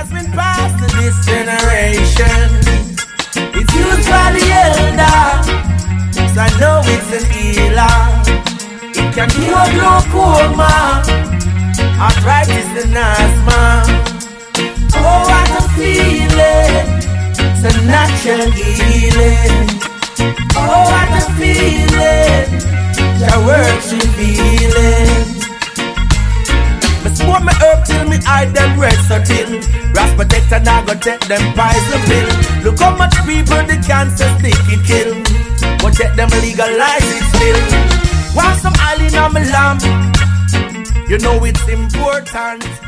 has been passed to this generation. It's used by the elder, so I know it's an healer. It can cure glaucoma, arthritis and asthma. Oh, what a feeling! It's a natural healing. Oh, what a feeling! Your works revealing. Me smoke me herb till me hide them red so till Ras protector now go take them poison pill. Look how much people the cancer stick it kill, but yet them legalize it still. Want some oil in my lamp? You know it's important.